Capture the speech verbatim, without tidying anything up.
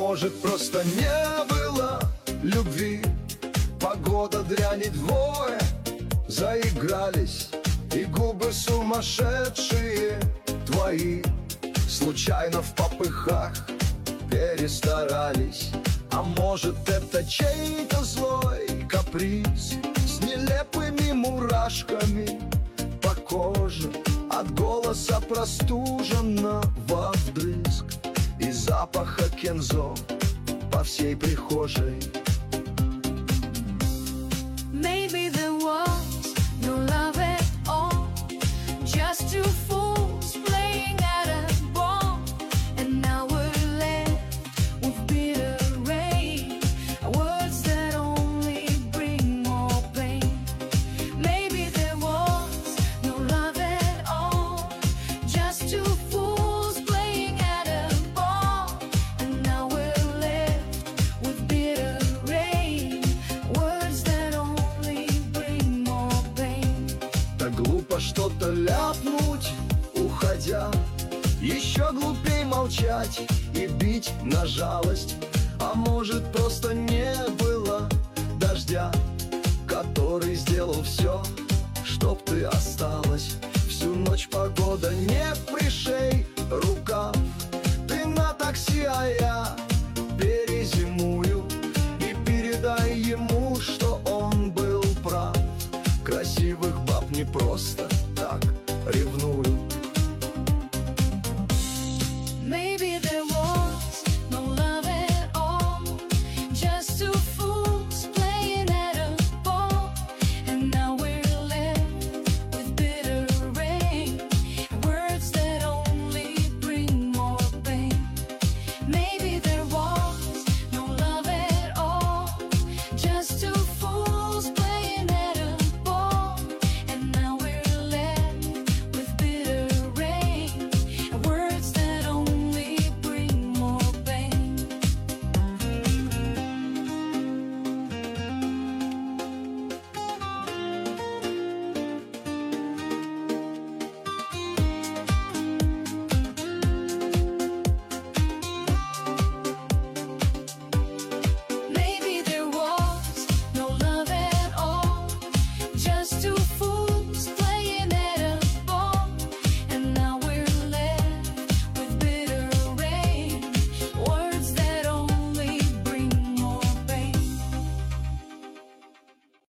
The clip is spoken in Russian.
может, просто не было любви. Погода, дрянь и двое заигрались, и губы сумасшедшие твои случайно в попыхах перестарались. А может, это чей-то злой каприз с нелепыми мурашками по коже от голоса простуженного вдрызг и запаха кензо по всей прихожей. Maybe there was no love at all, just two fools playing at a ball, and now we're left with bitter rain, words that only bring more pain. Maybe there was no love at all, just two fools playing at a ball, and now we're left with bitter rain, words that only bring more pain. Так глупо что-то ляпнуть, уходя, еще глупей молчать и бить на жалость. А может, просто не было дождя, который сделал все, чтоб ты осталась. Всю ночь погода не пришей рукав, ты на такси, а я перезимую. И передай ему, что он был прав. Красивых баб не просто